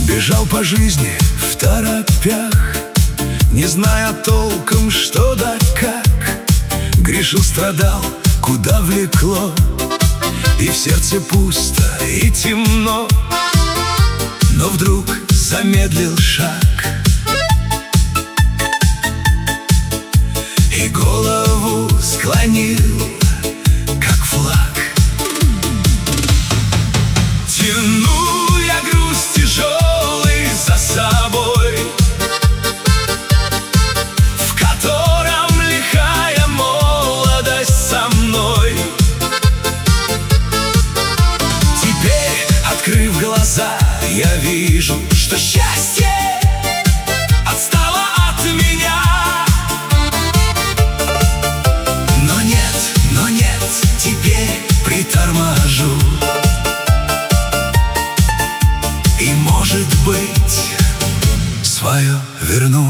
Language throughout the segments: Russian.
Бежал по жизни второпях, не зная толком, что да как. Грешил, страдал, куда влекло, и в сердце пусто и темно. Но вдруг замедлил шаг и голову склонил, как флаг. Тяну я груз тяжелый за собой, в котором лихая молодость со мной. Теперь, открыв глаза, я вижу, что счастье отстало от меня. Но нет, теперь приторможу. И, может быть, свое верну.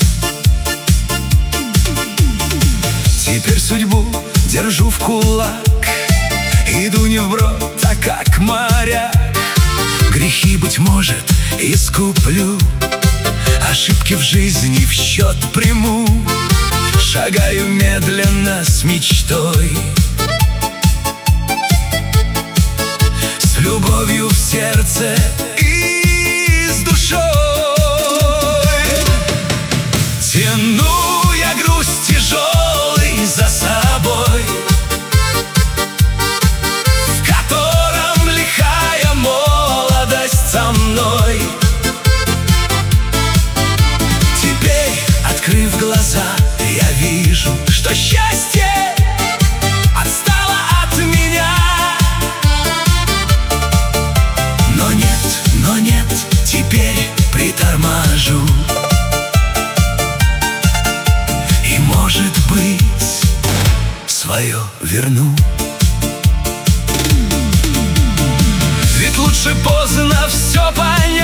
Теперь судьбу держу в кулак, иду не вброд, а как моряк. Грехи, быть может, искуплю, ошибки в жизни в счет приму. Шагаю медленно с мечтой, с любовью в сердце и с душой. Тяну я груз тяжелый за собой, в котором лихая молодость со мной. Теперь, открыв глаза, я вижу, что счастье отстало от меня. Но нет, теперь приторможу. И, может быть, свое верну. Ведь лучше поздно все понять,